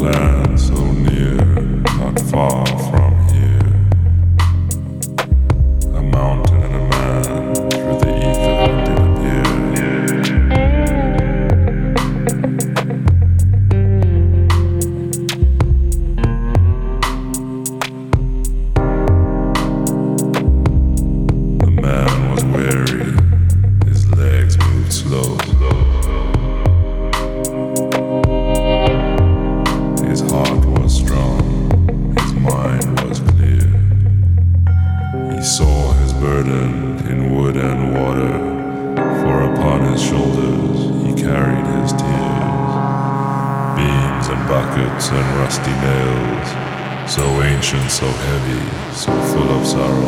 land so near, not far from here. A mountain and a man through the ether did appear. The man was weary, his legs moved slow. His heart was strong, his mind was clear. He saw his burden in wood and water, for upon his shoulders he carried his tears. Beams and buckets and rusty nails, so ancient, so heavy, so full of sorrow.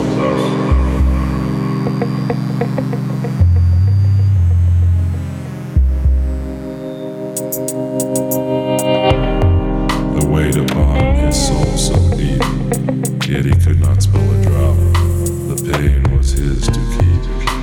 The weight upon his soul so deep, yet he could not spill a drop. The pain was his to keep.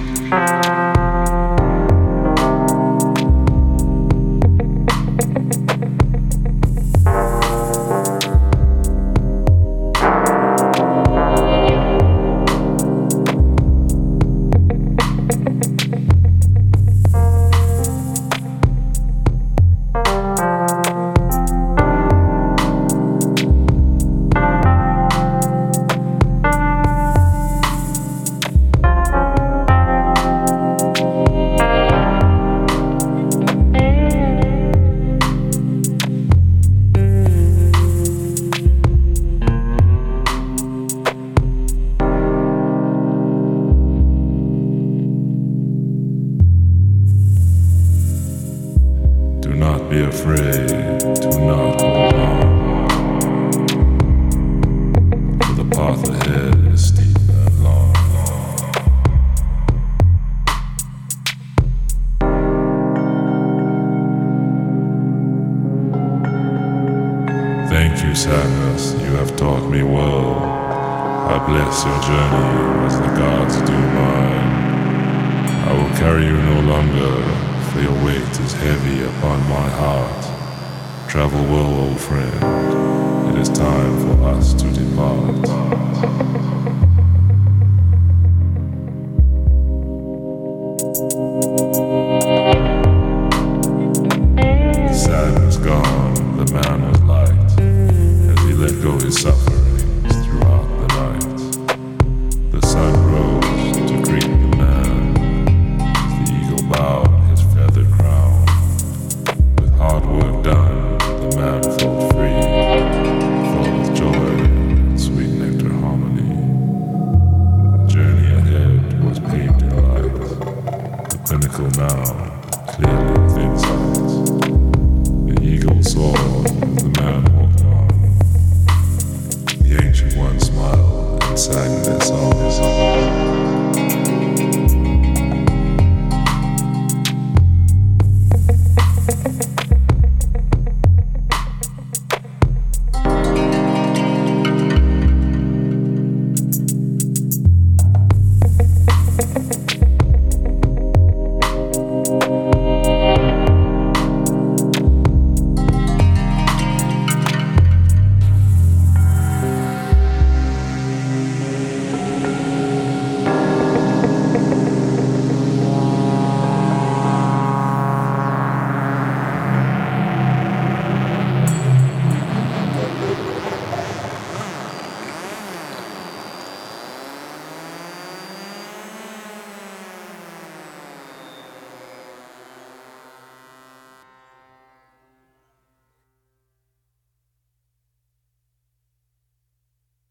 Do not be afraid, do not hold on, for the path ahead is steep and long. Thank you, sadness, you have taught me well. I bless your journey as the gods do mine. I will carry you no longer, for your weight is heavy upon my heart. Travel well, old friend. It is time for us to depart. The sadness gone, the man was light as he let go his suffering.